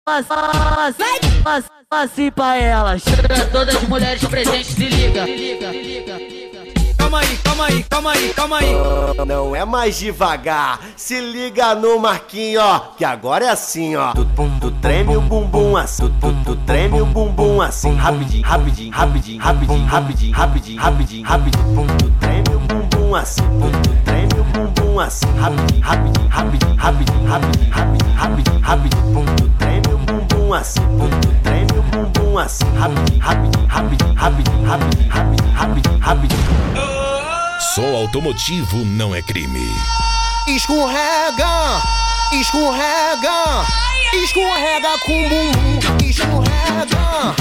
assim pra elas. Todas as mulheres presentes, se liga. Calma aí. Não é mais devagar, se liga no Marquinho, ó, que agora é assim, ó. Tu treme o bumbum assim, tu treme o bumbum assim, rapidinho. Tu treme o bumbum assim, tu treme o bumbum assim, rapidinho. Tu treme o bumbum assim, tu treme o bumbum assim, rapidinho. Som automotivo não é crime. Escorrega com bumbum. Escorrega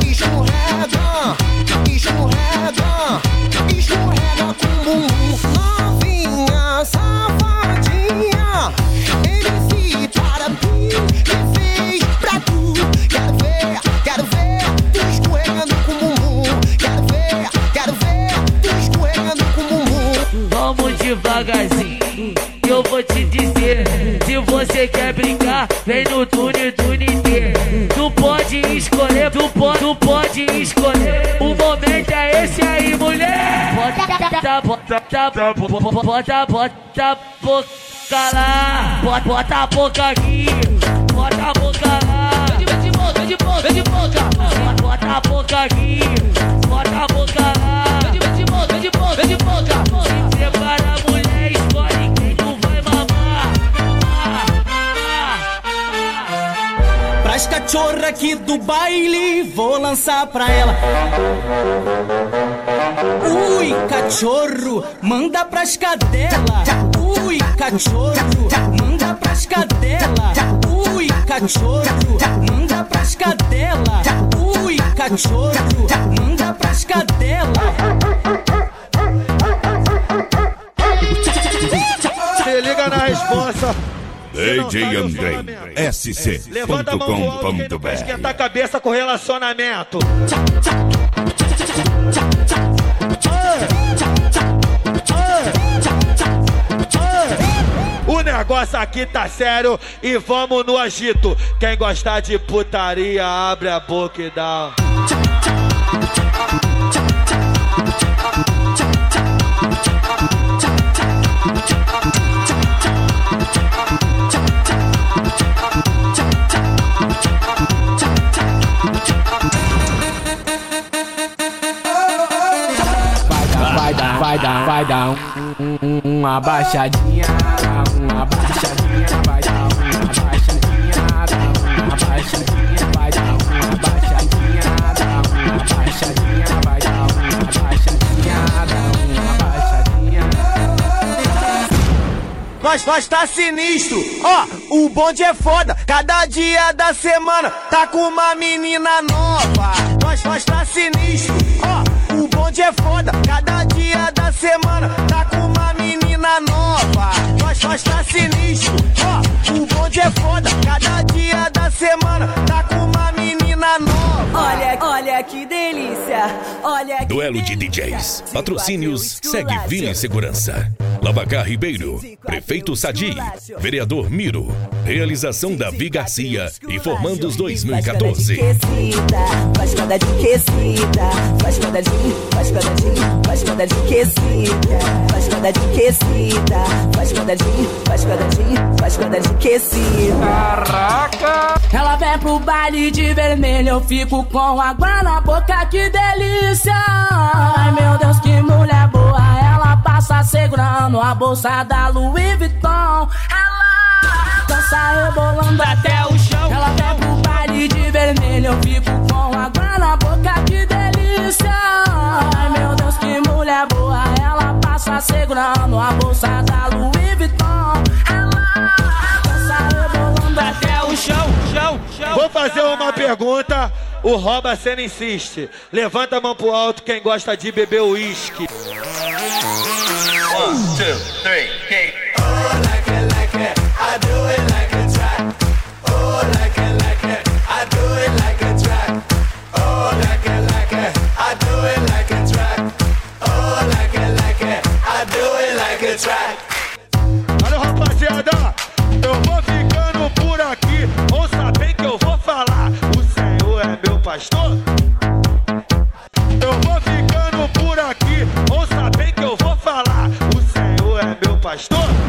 com bumbum. Novinha, safadinha, MC para mim, me fez pra tu. Quero ver tu escorregando com bumbum. Quero ver tu escorregando com bumbum. Vamos devagarzinho, que eu vou te dizer. Se você quer brincar, vem no Tune T. Tu pode escolher, tu pode escolher. O momento é esse aí, mulher. Bota a boca lá, bota a boca aqui, bota a boca lá. Vem de boca. Bota a boca aqui, bota a boca lá. Vem de boca. Se separa a mulher, escolhe quem tu vai mamar. Pras cachorra aqui do baile, vou lançar pra ela. Ui, cachorro, manda pras cadela. Ui, cachorro, manda pras cadela. Ui, cachorro, manda pras cadela. Ui, cachorro, manda pras cadela. Se liga na resposta. DJ Andrei, SC.com.br. Levanta a mão pro alto quem não quer esquentar a cabeça com relacionamento. O negócio aqui tá sério e vamos no agito. Quem gostar de putaria, abre a boca e dá. Vai dar uma baixadinha, vai dar uma baixadinha, vai dar uma baixadinha, vai dar uma baixadinha, vai dar uma baixadinha. Nós tá sinistro, ó, o bonde é foda. Cada dia da semana tá com uma menina nova. Nós tá sinistro, ó, o bonde é foda. Cada dia da semana tá com uma menina nova. Nós tá sinistro, ó, o bonde é foda. Cada dia da semana tá com uma menina nova. Olha que delícia, olha que Duelo de DJs. Patrocínios Segue Vila em Segurança. Lavacar Ribeiro, Prefeito Sadi, Vereador Miro, realização Davi Garcia e Formandos 2014. Faz quadradinho quesita, faz quadradinho quesita, faz quadradinho quesita. Caraca! Ela vem pro baile de vermelho, eu fico com água na boca, que delícia! Ai meu Deus, que mulher boa, ela passa segurando a bolsa da Louis Vuitton. Ela dança rebolando até o chão. Ela vem pro baile de vermelho, eu fico com água na boca, que delícia! Ai meu Deus, que mulher boa, ela passa segurando a bolsa da Louis Vuitton. Ela dança rebolando até o chão. Vou fazer uma pergunta, o Roba Cena insiste. Levanta a mão pro alto quem gosta de beber uísque. 1, 2, 3, kick. Oh, like it, I do it like a track. Oh, like it, I do it like a track. Oh, like it, I do it like a track. Oh, like it, I do it like a track. Olha, rapaziada, eu vou ficando por aqui. Ouça bem que eu vou pastor. Eu vou ficando por aqui, ouça bem que eu vou falar. O Senhor é meu pastor.